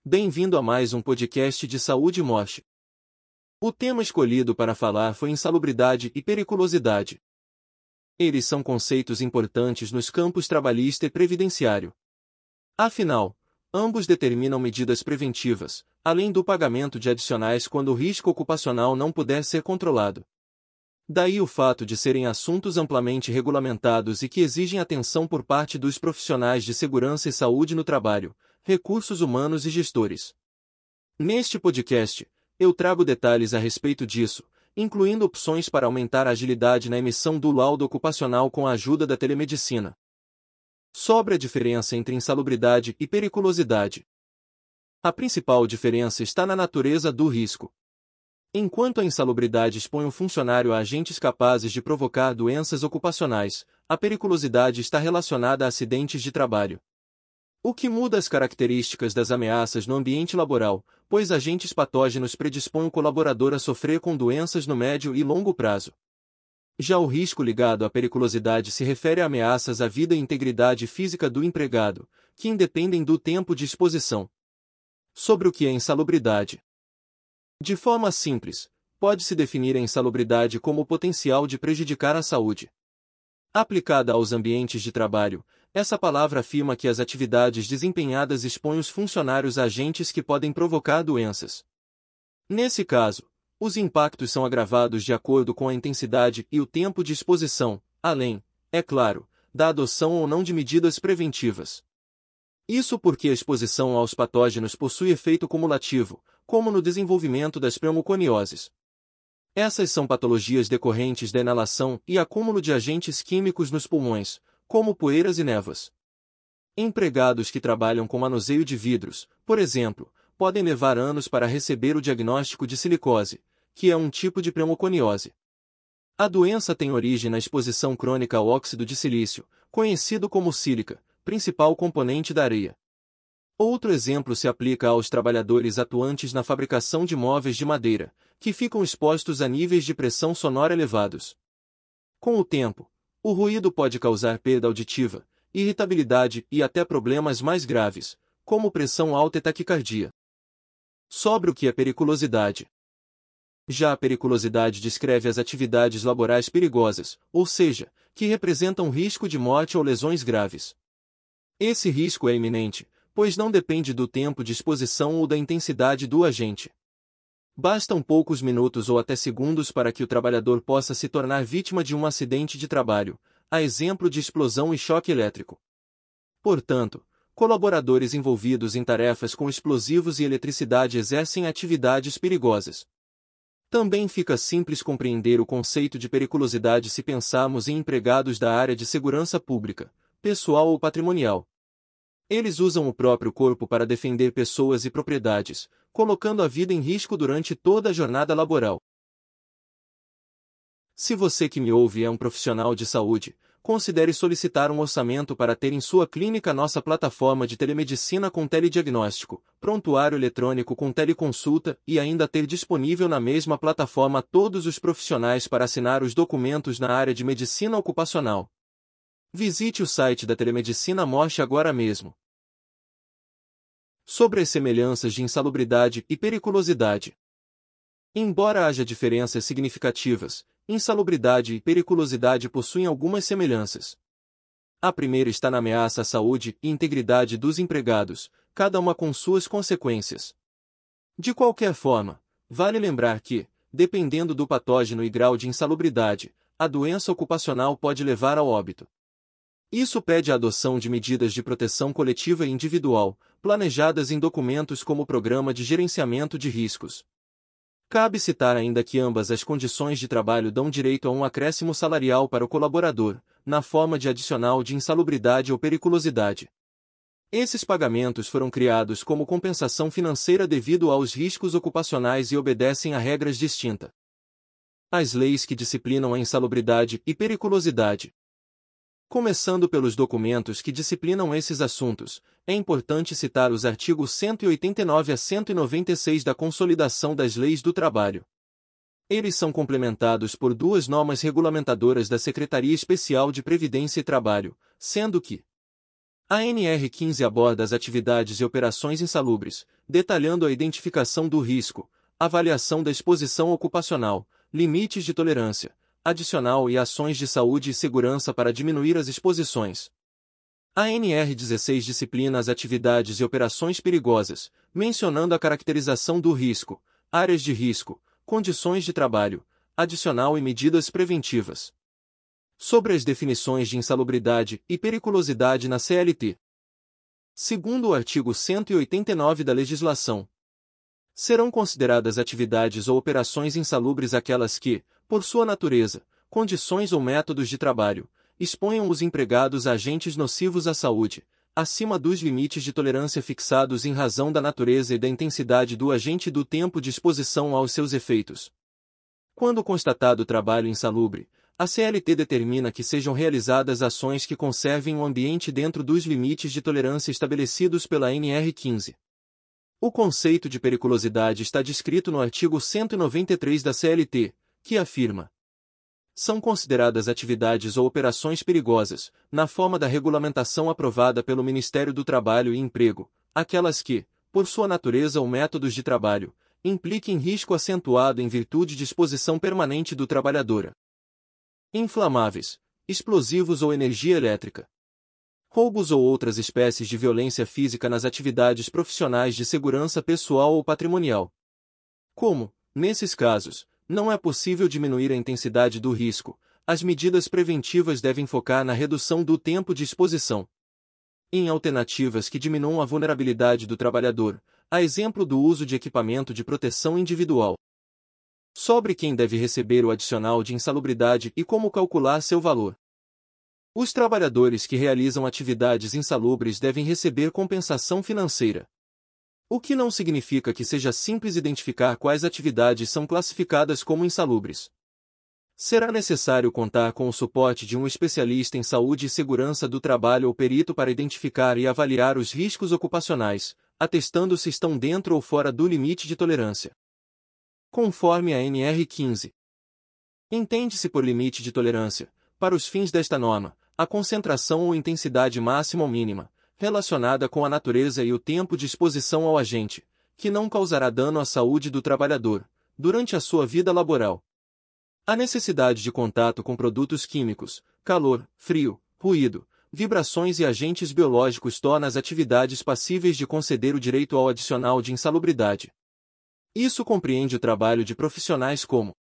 Bem-vindo a mais um podcast de saúde e morte. O tema escolhido para falar foi insalubridade e periculosidade. Eles são conceitos importantes nos campos trabalhista e previdenciário. Afinal, ambos determinam medidas preventivas, além do pagamento de adicionais quando o risco ocupacional não puder ser controlado. Daí o fato de serem assuntos amplamente regulamentados e que exigem atenção por parte dos profissionais de segurança e saúde no trabalho, recursos humanos e gestores. Neste podcast, eu trago detalhes a respeito disso, incluindo opções para aumentar a agilidade na emissão do laudo ocupacional com a ajuda da telemedicina. Sobre a diferença entre insalubridade e periculosidade. A principal diferença está na natureza do risco. Enquanto a insalubridade expõe o funcionário a agentes capazes de provocar doenças ocupacionais, a periculosidade está relacionada a acidentes de trabalho. O que muda as características das ameaças no ambiente laboral, pois agentes patógenos predispõem o colaborador a sofrer com doenças no médio e longo prazo. Já o risco ligado à periculosidade se refere a ameaças à vida e integridade física do empregado, que independem do tempo de exposição. Sobre o que é insalubridade. De forma simples, pode-se definir a insalubridade como o potencial de prejudicar a saúde. Aplicada aos ambientes de trabalho, essa palavra afirma que as atividades desempenhadas expõem os funcionários a agentes que podem provocar doenças. Nesse caso, os impactos são agravados de acordo com a intensidade e o tempo de exposição, além, é claro, da adoção ou não de medidas preventivas. Isso porque a exposição aos patógenos possui efeito cumulativo, como no desenvolvimento das pneumoconioses. Essas são patologias decorrentes da inalação e acúmulo de agentes químicos nos pulmões, como poeiras e névoas. Empregados que trabalham com manuseio de vidros, por exemplo, podem levar anos para receber o diagnóstico de silicose, que é um tipo de pneumoconiose. A doença tem origem na exposição crônica ao óxido de silício, conhecido como sílica, principal componente da areia. Outro exemplo se aplica aos trabalhadores atuantes na fabricação de móveis de madeira, que ficam expostos a níveis de pressão sonora elevados. Com o tempo, o ruído pode causar perda auditiva, irritabilidade e até problemas mais graves, como pressão alta e taquicardia. Sobre o que é periculosidade. Já a periculosidade descreve as atividades laborais perigosas, ou seja, que representam risco de morte ou lesões graves. Esse risco é iminente, pois não depende do tempo de exposição ou da intensidade do agente. Bastam poucos minutos ou até segundos para que o trabalhador possa se tornar vítima de um acidente de trabalho, a exemplo de explosão e choque elétrico. Portanto, colaboradores envolvidos em tarefas com explosivos e eletricidade exercem atividades perigosas. Também fica simples compreender o conceito de periculosidade se pensarmos em empregados da área de segurança pública, pessoal ou patrimonial. Eles usam o próprio corpo para defender pessoas e propriedades, colocando a vida em risco durante toda a jornada laboral. Se você que me ouve é um profissional de saúde, considere solicitar um orçamento para ter em sua clínica nossa plataforma de telemedicina com telediagnóstico, prontuário eletrônico com teleconsulta e ainda ter disponível na mesma plataforma todos os profissionais para assinar os documentos na área de medicina ocupacional. Visite o site da Telemedicina Morte agora mesmo. Sobre as semelhanças de insalubridade e periculosidade. Embora haja diferenças significativas, insalubridade e periculosidade possuem algumas semelhanças. A primeira está na ameaça à saúde e integridade dos empregados, cada uma com suas consequências. De qualquer forma, vale lembrar que, dependendo do patógeno e grau de insalubridade, a doença ocupacional pode levar ao óbito. Isso pede a adoção de medidas de proteção coletiva e individual, planejadas em documentos como o Programa de Gerenciamento de Riscos. Cabe citar ainda que ambas as condições de trabalho dão direito a um acréscimo salarial para o colaborador, na forma de adicional de insalubridade ou periculosidade. Esses pagamentos foram criados como compensação financeira devido aos riscos ocupacionais e obedecem a regras distintas. As leis que disciplinam a insalubridade e periculosidade. Começando pelos documentos que disciplinam esses assuntos, é importante citar os artigos 189 a 196 da Consolidação das Leis do Trabalho. Eles são complementados por duas normas regulamentadoras da Secretaria Especial de Previdência e Trabalho, sendo que A NR15 aborda as atividades e operações insalubres, detalhando a identificação do risco, avaliação da exposição ocupacional, limites de tolerância, adicional e ações de saúde e segurança para diminuir as exposições. A NR16 disciplina as atividades e operações perigosas, mencionando a caracterização do risco, áreas de risco, condições de trabalho, adicional e medidas preventivas. Sobre as definições de insalubridade e periculosidade na CLT. Segundo o artigo 189 da legislação, serão consideradas atividades ou operações insalubres aquelas que, por sua natureza, condições ou métodos de trabalho, exponham os empregados a agentes nocivos à saúde, acima dos limites de tolerância fixados em razão da natureza e da intensidade do agente e do tempo de exposição aos seus efeitos. Quando constatado o trabalho insalubre, a CLT determina que sejam realizadas ações que conservem o ambiente dentro dos limites de tolerância estabelecidos pela NR15. O conceito de periculosidade está descrito no artigo 193 da CLT, que afirma: são consideradas atividades ou operações perigosas, na forma da regulamentação aprovada pelo Ministério do Trabalho e Emprego, aquelas que, por sua natureza ou métodos de trabalho, impliquem risco acentuado em virtude de exposição permanente do trabalhador. Inflamáveis, explosivos ou energia elétrica. Roubos ou outras espécies de violência física nas atividades profissionais de segurança pessoal ou patrimonial. Como, nesses casos, não é possível diminuir a intensidade do risco, as medidas preventivas devem focar na redução do tempo de exposição. Em alternativas que diminuam a vulnerabilidade do trabalhador, a exemplo do uso de equipamento de proteção individual. Sobre quem deve receber o adicional de insalubridade e como calcular seu valor. Os trabalhadores que realizam atividades insalubres devem receber compensação financeira. O que não significa que seja simples identificar quais atividades são classificadas como insalubres. Será necessário contar com o suporte de um especialista em saúde e segurança do trabalho ou perito para identificar e avaliar os riscos ocupacionais, atestando se estão dentro ou fora do limite de tolerância. Conforme a NR15. Entende-se por limite de tolerância, para os fins desta norma, a concentração ou intensidade máxima ou mínima, relacionada com a natureza e o tempo de exposição ao agente, que não causará dano à saúde do trabalhador, durante a sua vida laboral. A necessidade de contato com produtos químicos, calor, frio, ruído, vibrações e agentes biológicos torna as atividades passíveis de conceder o direito ao adicional de insalubridade. Isso compreende o trabalho de profissionais como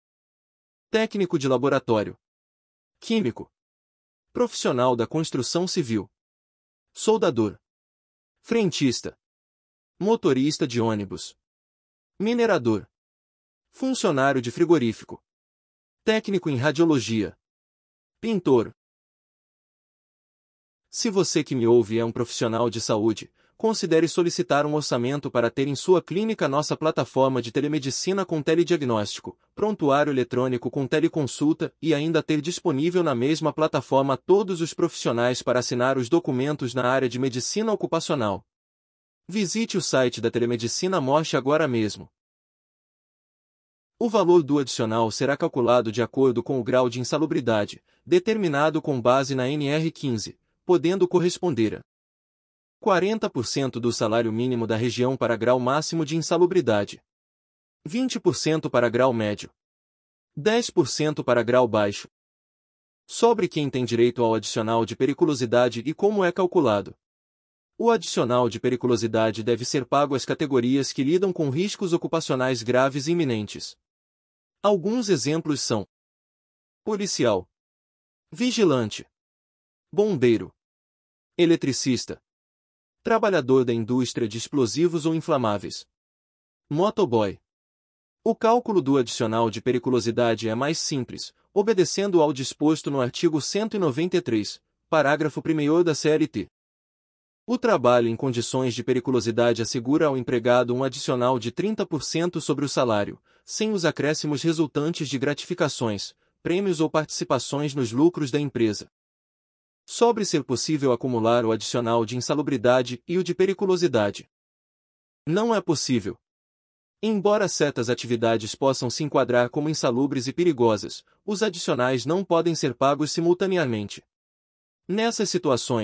técnico de laboratório, químico, profissional da construção civil, soldador, frentista, motorista de ônibus, minerador, funcionário de frigorífico, técnico em radiologia, pintor. Se você que me ouve é um profissional de saúde, considere solicitar um orçamento para ter em sua clínica nossa plataforma de telemedicina com telediagnóstico, prontuário eletrônico com teleconsulta e ainda ter disponível na mesma plataforma todos os profissionais para assinar os documentos na área de medicina ocupacional. Visite o site da Telemedicina Morte agora mesmo. O valor do adicional será calculado de acordo com o grau de insalubridade, determinado com base na NR15, podendo corresponder a 40% do salário mínimo da região para grau máximo de insalubridade, 20% para grau médio, 10% para grau baixo. Sobre quem tem direito ao adicional de periculosidade e como é calculado. O adicional de periculosidade deve ser pago às categorias que lidam com riscos ocupacionais graves e iminentes. Alguns exemplos são: policial, vigilante, bombeiro, eletricista, trabalhador da indústria de explosivos ou inflamáveis, motoboy. O cálculo do adicional de periculosidade é mais simples, obedecendo ao disposto no artigo 193, parágrafo 1º da CLT. O trabalho em condições de periculosidade assegura ao empregado um adicional de 30% sobre o salário, sem os acréscimos resultantes de gratificações, prêmios ou participações nos lucros da empresa. Sobre ser possível acumular o adicional de insalubridade e o de periculosidade. Não é possível. Embora certas atividades possam se enquadrar como insalubres e perigosas, os adicionais não podem ser pagos simultaneamente. Nessas situações,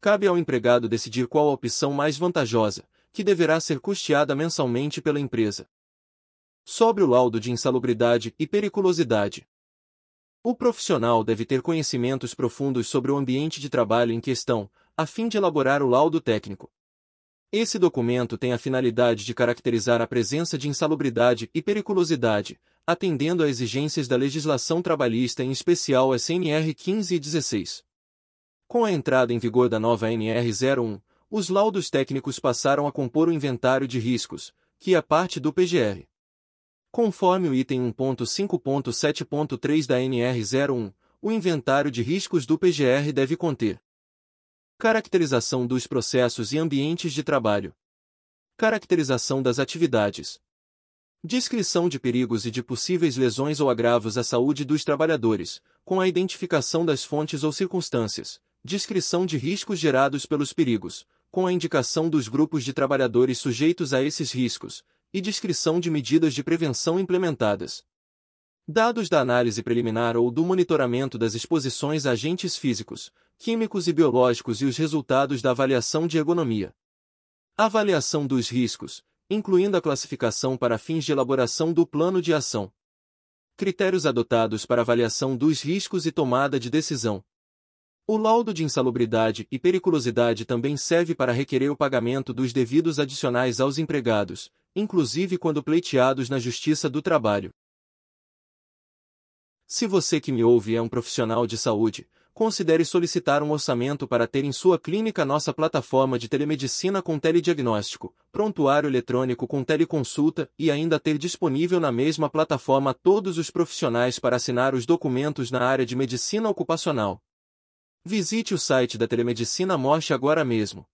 cabe ao empregado decidir qual a opção mais vantajosa, que deverá ser custeada mensalmente pela empresa. Sobre o laudo de insalubridade e periculosidade. O profissional deve ter conhecimentos profundos sobre o ambiente de trabalho em questão, a fim de elaborar o laudo técnico. Esse documento tem a finalidade de caracterizar a presença de insalubridade e periculosidade, atendendo a exigências da legislação trabalhista, em especial as CNR 15 e 16. Com a entrada em vigor da nova NR 01, os laudos técnicos passaram a compor o inventário de riscos, que é parte do PGR. Conforme o item 1.5.7.3 da NR 01, o inventário de riscos do PGR deve conter: caracterização dos processos e ambientes de trabalho, caracterização das atividades, descrição de perigos e de possíveis lesões ou agravos à saúde dos trabalhadores, com a identificação das fontes ou circunstâncias, descrição de riscos gerados pelos perigos, com a indicação dos grupos de trabalhadores sujeitos a esses riscos, e descrição de medidas de prevenção implementadas. Dados da análise preliminar ou do monitoramento das exposições a agentes físicos, químicos e biológicos e os resultados da avaliação de ergonomia. Avaliação dos riscos, incluindo a classificação para fins de elaboração do plano de ação. Critérios adotados para avaliação dos riscos e tomada de decisão. O laudo de insalubridade e periculosidade também serve para requerer o pagamento dos devidos adicionais aos empregados, inclusive quando pleiteados na Justiça do Trabalho. Se você que me ouve é um profissional de saúde, considere solicitar um orçamento para ter em sua clínica nossa plataforma de telemedicina com telediagnóstico, prontuário eletrônico com teleconsulta e ainda ter disponível na mesma plataforma todos os profissionais para assinar os documentos na área de medicina ocupacional. Visite o site da Telemedicina Morte agora mesmo.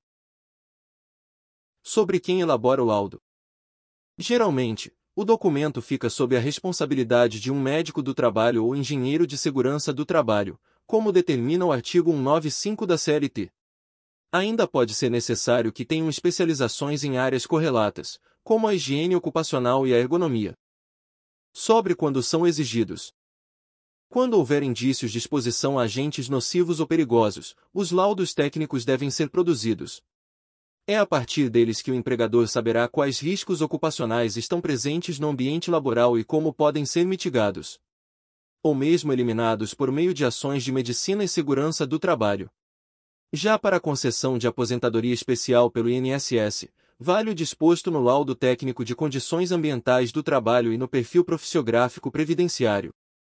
Sobre quem elabora o laudo. Geralmente, o documento fica sob a responsabilidade de um médico do trabalho ou engenheiro de segurança do trabalho, como determina o artigo 195 da CLT. Ainda pode ser necessário que tenham especializações em áreas correlatas, como a higiene ocupacional e a ergonomia. Sobre quando são exigidos. Quando houver indícios de exposição a agentes nocivos ou perigosos, os laudos técnicos devem ser produzidos. É a partir deles que o empregador saberá quais riscos ocupacionais estão presentes no ambiente laboral e como podem ser mitigados, ou mesmo eliminados por meio de ações de medicina e segurança do trabalho. Já para a concessão de aposentadoria especial pelo INSS, vale o disposto no laudo técnico de condições ambientais do trabalho e no perfil profissiográfico previdenciário.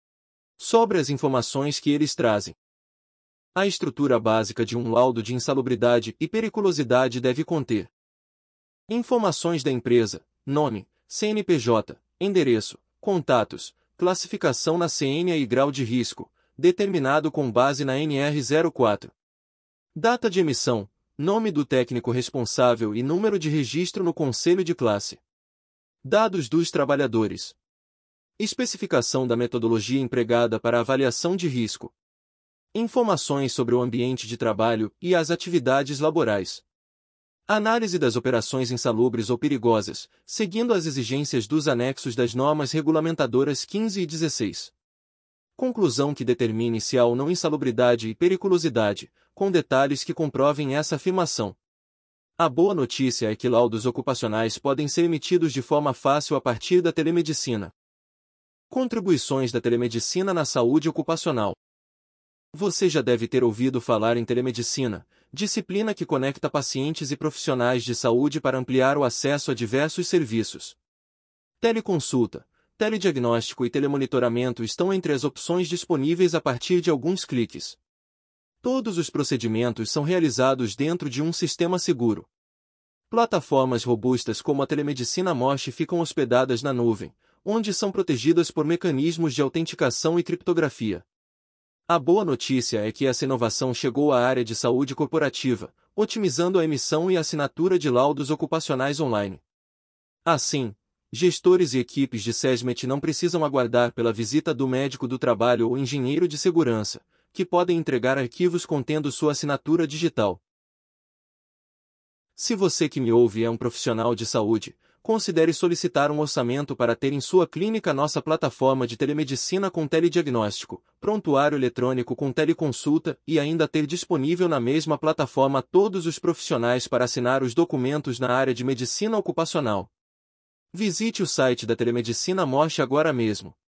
Sobre as informações que eles trazem. A estrutura básica de um laudo de insalubridade e periculosidade deve conter: informações da empresa, nome, CNPJ, endereço, contatos, classificação na CNA e grau de risco, determinado com base na NR 04. Data de emissão, nome do técnico responsável e número de registro no conselho de classe. Dados dos trabalhadores. Especificação da metodologia empregada para avaliação de risco. Informações sobre o ambiente de trabalho e as atividades laborais. Análise das operações insalubres ou perigosas, seguindo as exigências dos anexos das normas regulamentadoras 15 e 16. Conclusão que determine se há ou não insalubridade e periculosidade, com detalhes que comprovem essa afirmação. A boa notícia é que laudos ocupacionais podem ser emitidos de forma fácil a partir da telemedicina. Contribuições da telemedicina na saúde ocupacional. Você já deve ter ouvido falar em telemedicina, disciplina que conecta pacientes e profissionais de saúde para ampliar o acesso a diversos serviços. Teleconsulta, telediagnóstico e telemonitoramento estão entre as opções disponíveis a partir de alguns cliques. Todos os procedimentos são realizados dentro de um sistema seguro. Plataformas robustas como a Telemedicina Morte ficam hospedadas na nuvem, onde são protegidas por mecanismos de autenticação e criptografia. A boa notícia é que essa inovação chegou à área de saúde corporativa, otimizando a emissão e assinatura de laudos ocupacionais online. Assim, gestores e equipes de SESMET não precisam aguardar pela visita do médico do trabalho ou engenheiro de segurança, que podem entregar arquivos contendo sua assinatura digital. Se você que me ouve é um profissional de saúde, considere solicitar um orçamento para ter em sua clínica nossa plataforma de telemedicina com telediagnóstico, prontuário eletrônico com teleconsulta e ainda ter disponível na mesma plataforma todos os profissionais para assinar os documentos na área de medicina ocupacional. Visite o site da Telemedicina Moche agora mesmo.